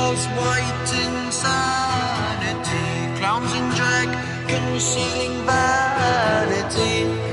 angels white insanity, clowns in drag concealing vanity.